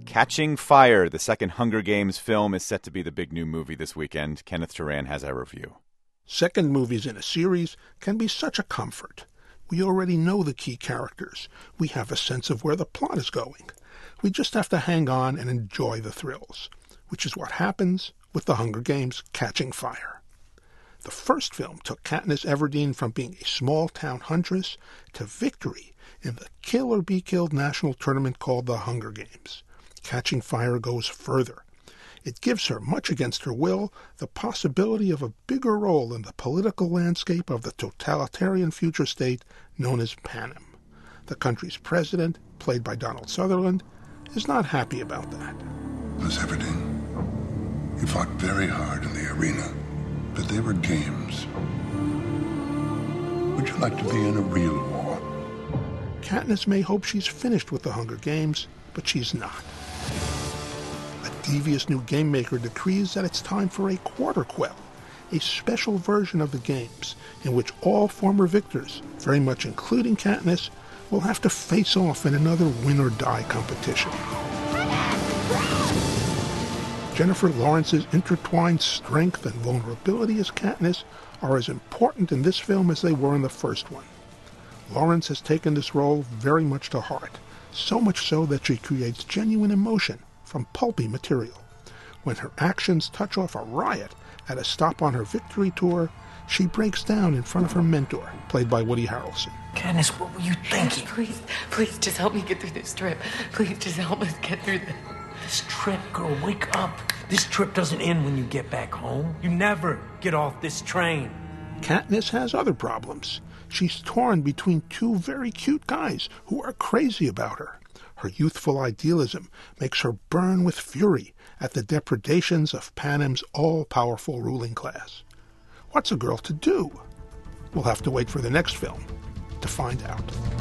Catching Fire, the second Hunger Games film, is set to be the big new movie this weekend. Kenneth Turan has our review. Second movies in a series can be such a comfort. We already know the key characters. We have a sense of where the plot is going. We just have to hang on and enjoy the thrills, which is what happens with The Hunger Games: Catching Fire. The first film took Katniss Everdeen from being a small-town huntress to victory in the kill-or-be-killed national tournament called The Hunger Games. Catching Fire goes further. It gives her, much against her will, the possibility of a bigger role in the political landscape of the totalitarian future state known as Panem. The country's president, played by Donald Sutherland, is not happy about that. Miss Everdeen, you fought very hard in the arena, but they were games. Would you like to be in a real war? Katniss may hope she's finished with the Hunger Games, but she's not. A devious new game maker decrees that it's time for a Quarter Quell, a special version of the games in which all former victors, very much including Katniss, will have to face off in another win-or-die competition. Jennifer Lawrence's intertwined strength and vulnerability as Katniss are as important in this film as they were in the first one. Lawrence has taken this role very much to heart, so much so that she creates genuine emotion from pulpy material. When her actions touch off a riot at a stop on her victory tour, she breaks down in front of her mentor, played by Woody Harrelson. Katniss, what were you thinking? Please, just help me get through this trip. Please, just help us get through this. This trip, girl, wake up. This trip doesn't end when you get back home. You never get off this train. Katniss has other problems. She's torn between two very cute guys who are crazy about her. Her youthful idealism makes her burn with fury at the depredations of Panem's all-powerful ruling class. What's a girl to do? We'll have to wait for the next film to find out.